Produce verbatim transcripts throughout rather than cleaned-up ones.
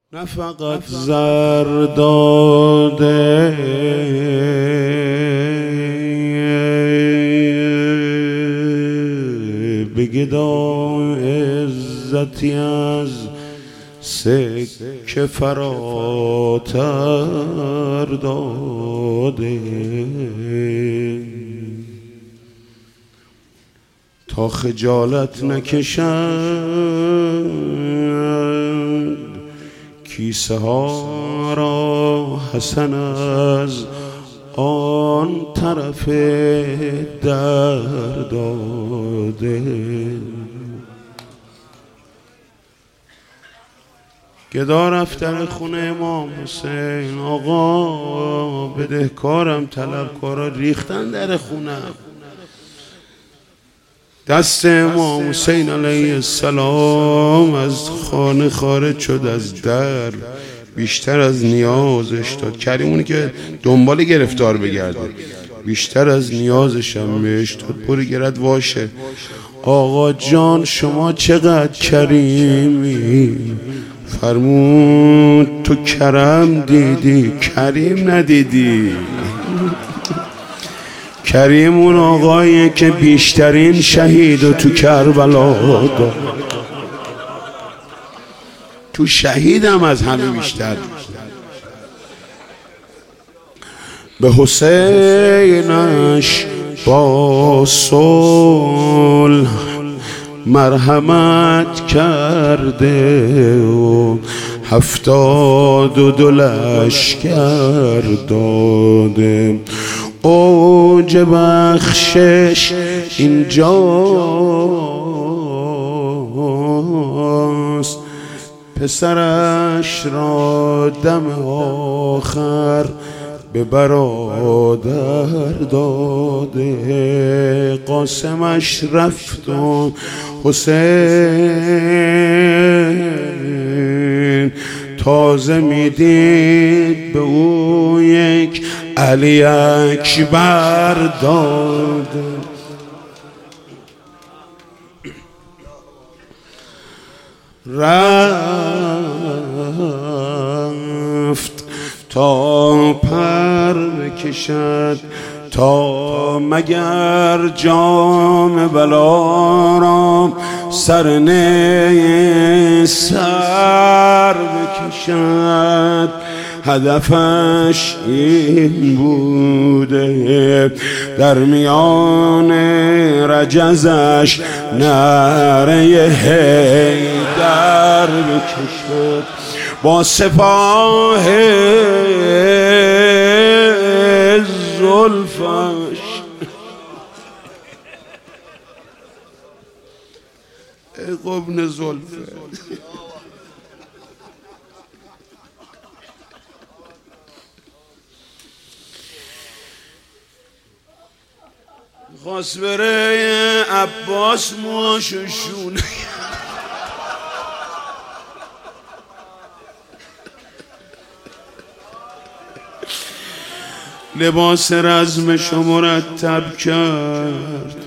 نه فقط زر داده به گدا عزتی از سکه فراتر داده تا خجالت نکشد کیسه ها را حسن از آن طرف در داده گدا رفتن خونه امام حسین آقا بدهکارم طلبکارا ریختن در خونم دست امام حسین علیه السلام از خانه خارج شد از در بیشتر از نیازش داد کریمونی که دنبال گرفتار بگرده بیشتر از نیازش هم بهش داد برو گرد واشه آقا جان شما چقدر کریمی فرمود تو کرم دیدی کریم ندیدی کریم اون آقایی که بیشترین شهید و تو کربلا داد تو شهیدم از همه بیشتر به حسینش با صلح مرحمت کرده و هفتاد و دو لشکر داده اوج بخشش اینجاست پسرش را دم آخر به برادر داده قاسمش رفت و حسین تازه میدید به او یک علی اکبر داده رفت تا پر بکشد تا مگر جام بلا را سر نه سر بکشد هدفش این بوده در میان رجزش نعره حیدر بکشد با سپاه زلفش ای قبن زلفه خواست بره عباس موهاشو شونه لباس رزمشو مرتب کرد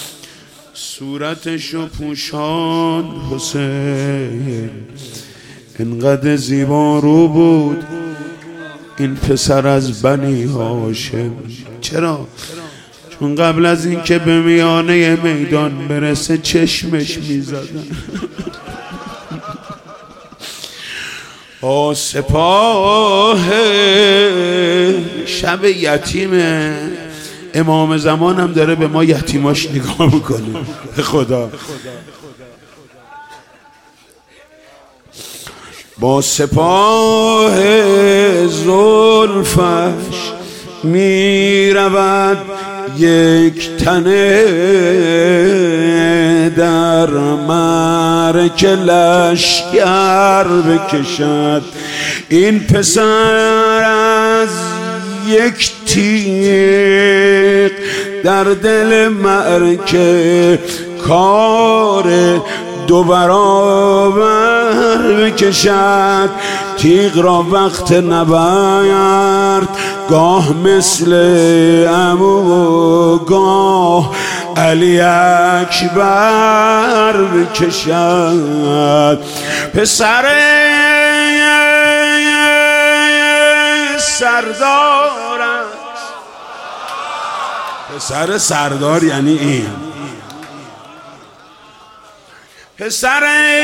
صورتشو پوشان حسین انقدر زیبا رو بود این پسر از بنی هاشم چرا؟ چون قبل از این که به میانه میدان برسه چشمش میزدن آ سپاه شب یتیمه امام زمان هم داره به ما یتیماش نگاه میکنه خدا با سپاه زلفش میرود یک تنه در معرکه لشکر بکشد این پسر از یک تیغ در دل معرکه کار دو برابر بکشد تیغ را وقت نبرد گاه مثل عمو گاه علی اکبر بکشد پسر سردار است. پسر سردار یعنی این پسر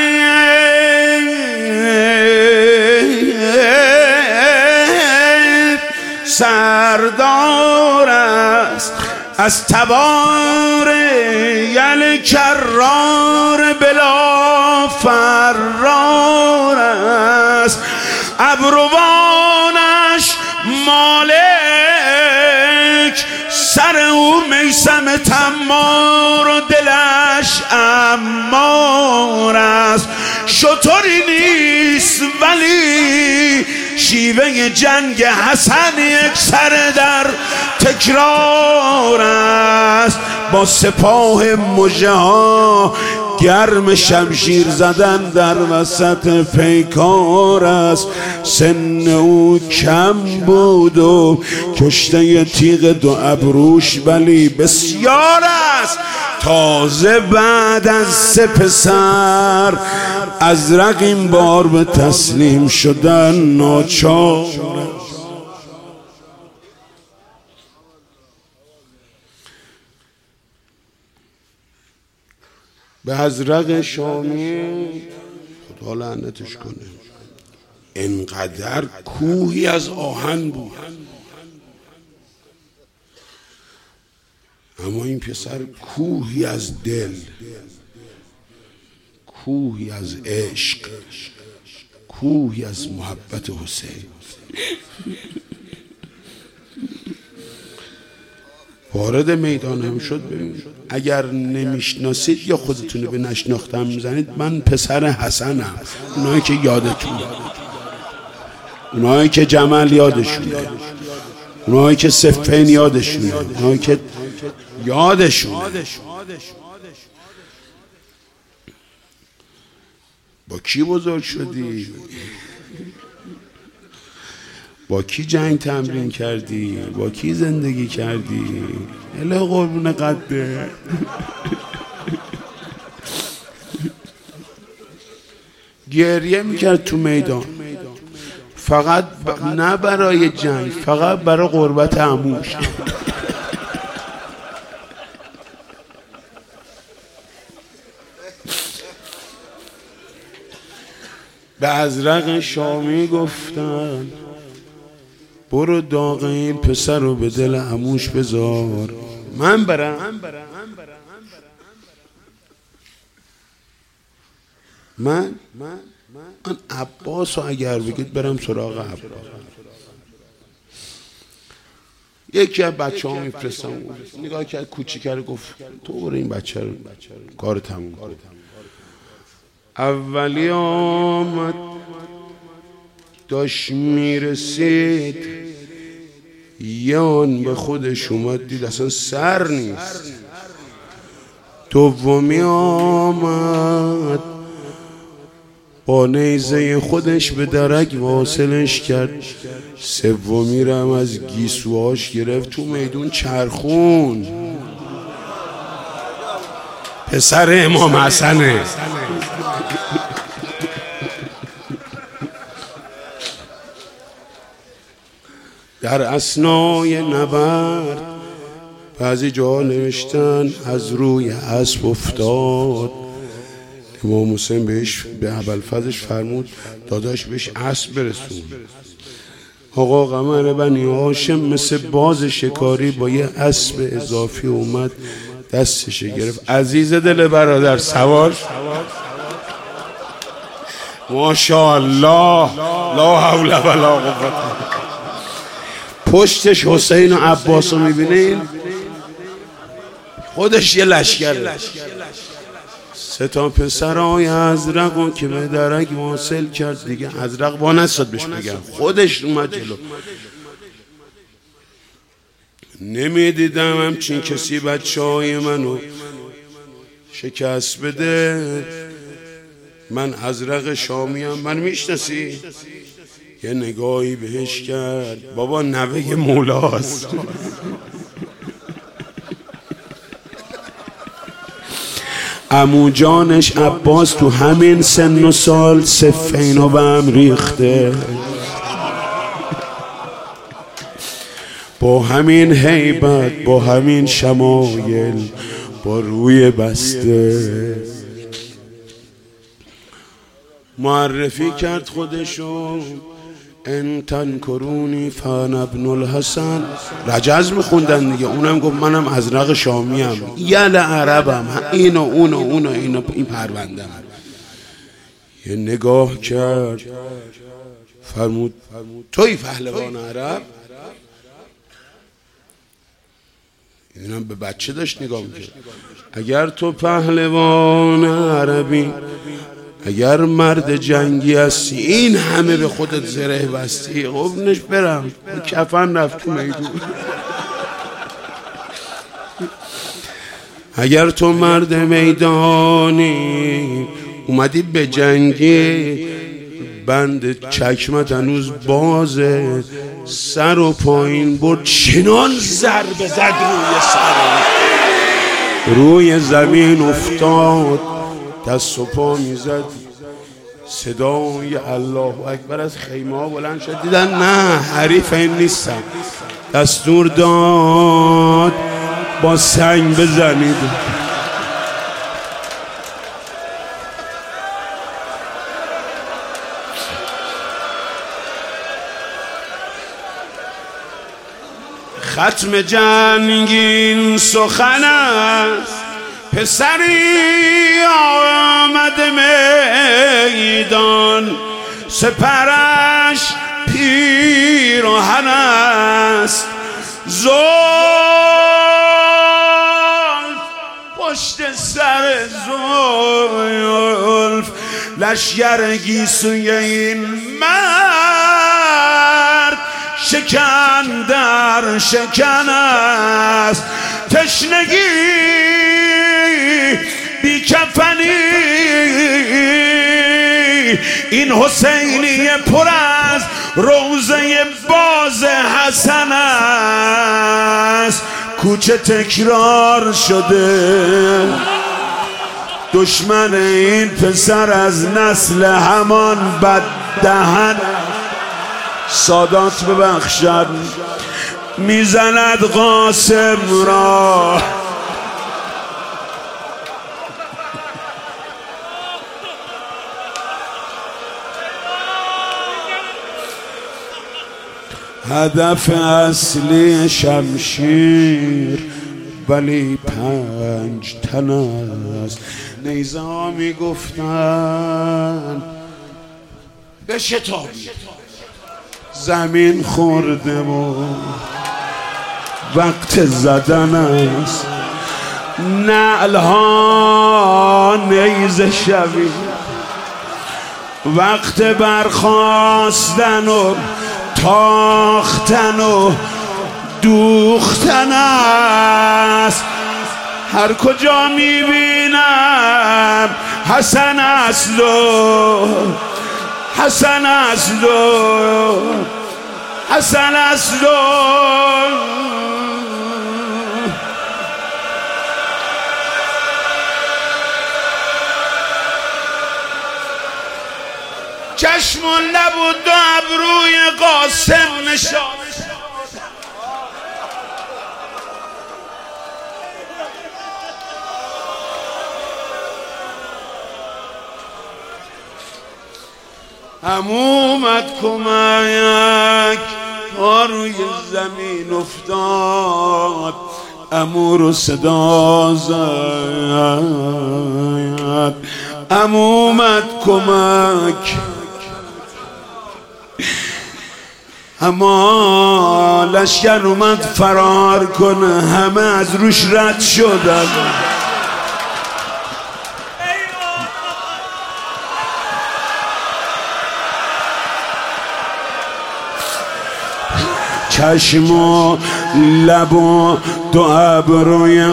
سردار است، از تبار یل کرار بلا فرار است. ابروانش مالک، سر او میسم تمار و دلش امار است. شطوری نیست ولی شیوه جنگ حسن یک سر در تکرار است. با سپاه مژه ها گرم شمشیر زدن در وسط پیکار است. سن او کم بود و کشته تیغ دو ابروش ولی بسیار است. تازه بعد از سه پسر ازرق این بار به تسلیم شدن ناچار. به ازرق شامی خدا لعنتش کنه انقدر کوهی از آهن بود، اما این پسر کوهی از دل، کوهی از عشق، کوهی از محبت حسین. وارد میدان هم شد. ببینید اگر نمیشناسید یا خودتون به نشناختم میزنید، من پسر حسنم. اونایی که یادتون، اونایی که جمل یادشونه، اونایی که صفین یادشونه، اونایی که یادشونه. با کی بزرگ شدی؟ با کی جنگ تمرین کردی؟ با کی زندگی کردی؟ اله قربون قده. گریه میکرد تو میدان، فقط ب... نه برای جنگ، فقط برای قربت عموش. به ازرق شامی گفتن برو داغ این پسر رو به دل عموش بذار، من برم. من من عباس رو اگر بگید برم سراغ عباس. یکی از بچه ها میفرستم، نگاه کرد کوچیکه رو، گفت تو برو این بچه رو کار تموم کن. اولی آمد داشت میرسید، یه آن به خودش اومد دید اصلا سر نیست. دومی آمد با نیزه خودش به درک واصلش کرد. سومی رو هم از گیسوهاش گرفت تو میدون چرخون. پسر امام حسنه. در اثنای نبرد بعضی جا نوشتن از روی اسب افتاد. امام حسین بهش به ابوالفضلش فرمود داداش بهش اسب برسون. آقا قمر بنی هاشم مثل باز شکاری با یه اسب اضافی اومد دستش گرفت. عزیز دل برادر سوار. ماشاءالله لا حول ولا قوة. پشتش حسین و عباس رو میبینین، خودش یه لشکره. سه تا پسرای ازرق که به درک واصل کرد دیگه. ازرق با نستاد بهش بگم، خودش اومد جلو. نمیدیدم همچین کسی بچه های منو شکست بده. من ازرق شامیم، من میشناسی؟ یه نگاهی بهش کرد، بابا نوه مولاست. عمو جانش عباس تو همین سن و سال صفین و بهم ریخته. با همین هیبت، با همین شمایل، با روی بسته معرفی کرد خودشو. ان تنکرونی فانا ابن الحسن. رجز میخوندن دیگه، اونم گفت منم ازرق شامیم، یل عربم، این و اون و اون و این و این پروندم. یه نگاه کرد فرمود توی پهلوان عرب. اینم به بچه داشت نگاه میکرد. اگر تو پهلوان عربی، اگر مرد جنگی هستی، این همه به خودت زره بستی، قبنش برم کفن رفت تو میدون. اگر تو مرد میدانی اومدی به جنگی، بند چکمت هنوز بازه، سر و پایین برد چنان ضربه زد روی سر، روی زمین افتاد، دست و پا میزد. صدای الله اکبر از خیمه ها بلند شد. دیدن نه حریف این نیستم. دستور داد با سنگ بزنید. ختم جنگین سخن است، پسری آمد میدان، سپرش پیراهن است، زلف پشت سر زلف، لشگر گیسوی این مرد شکن در شکن است. تشنگی بی کفنی، این حسینی پر از روزه باز حسن است. کوچه تکرار شده، دشمن این پسر از نسل همان بد دهن. سادات ببخشد میزند قاسم را، هدف اصلی شمشیر ولی پنج تن است. نیزه ها میگفتن به شتابی، زمین خورده و وقت زدن است. نعل ها نیزه شوی، وقت برخاستن و تاختن و دوختن است. هر کجا میبینم حسن است و حسن است و حسن است و چشم و لب و دو ابروی قاسم نشان. همومت کمک تا روی زمین افتاد، عمو رو صدا زد. همومت کمک، اما لشکر اومد فرار کنه، همه از روش رد شدن. چشم و لب و دو ابروی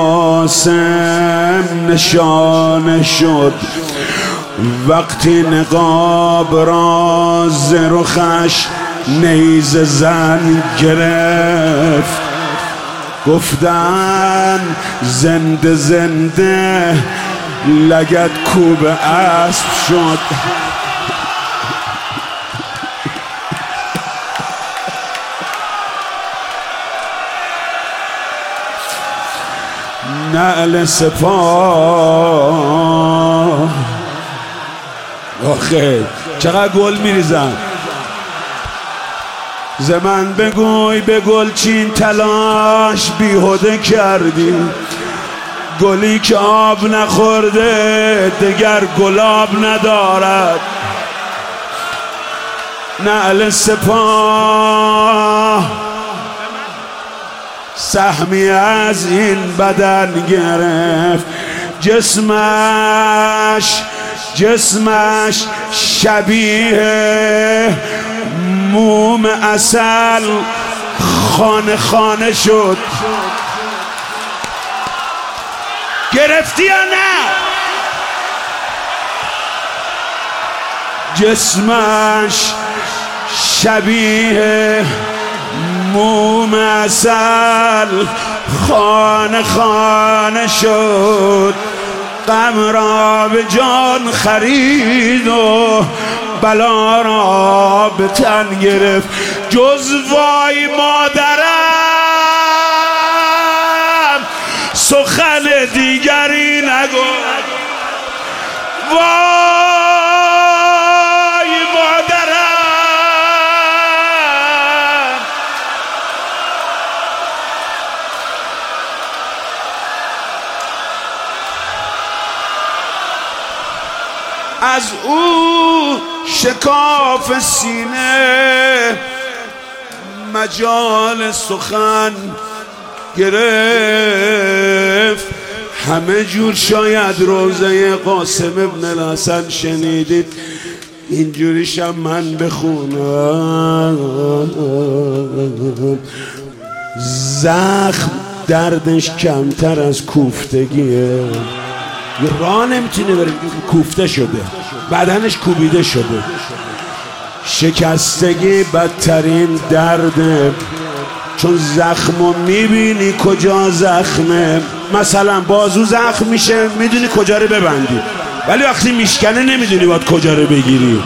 قاسم نشانه شد. وقتی نقاب را ز رخش نیزه زن گرفت، گفتن زنده زنده لگد کوب اسب شد. نعل سپاه. آخه چقدر گل میریزن. ز من بگوی به گلچین تلاش بیهوده کردی، گلی که آب نخورده دگر گلاب ندارد. نعل سپاه سهمی از این بدن گرفت، جسمش جسمش شبیه موم عسل خانه خانه شد. گرفتی یا نه؟ جسمش شبیه موم عسل خانه خانه شد. غم را به جان خرید و بلا را به تن گرفت. جز وای مادرم سخن دیگری نگو. وای مادرم از او شکاف سینه مجال سخن گرفت. همه جور شاید روزه قاسم ابن الحسن شنیدید، اینجوریشم من بخونم. زخم دردش کمتر از کوفتگیه. راه نمیتونه بره، کوفته شده، بدنش کوبیده شده. شکستگی بدترین درده، چون زخمو میبینی کجا زخمه. مثلا بازو زخم میشه میدونی کجا رو ببندی، ولی وقتی میشکنه نمیدونی باید کجا رو بگیری.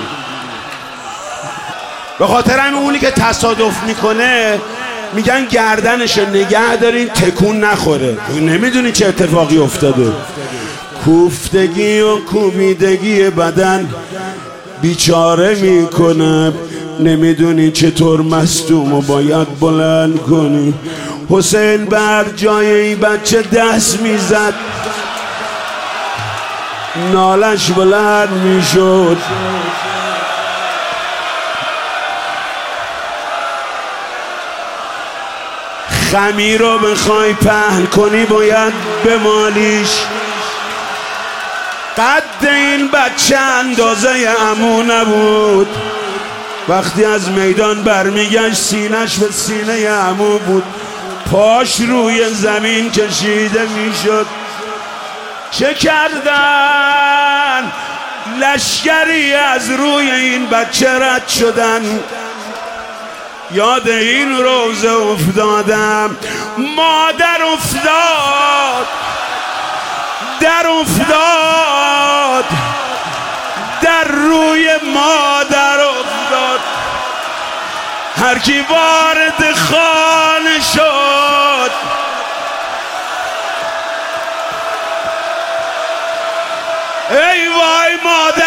به خاطر همین اونی که تصادف میکنه میگن گردنشو نگه دارین تکون نخوره، نمیدونی چه اتفاقی افتاده. کوفتگی و کوبیدگی بدن بیچاره میکنه، نمیدونی چطور مصدومو باید بلند کنی. حسین بر جای این بچه دست میزد، نالش بلند میشد. خمیر رو بخوای پهن کنی باید بمالیش. قد این بچه اندازه عمو نبود. وقتی از میدان برمیگشت سینش به سینه عمو بود، پاش روی زمین کشیده میشد. چه کردن؟ لشکری از روی این بچه رد شدن. یاد این روزه افتادم، مادر افتاد، در افتاد، در روی مادر افتاد. هر کی وارد خانه شد ای وای مادر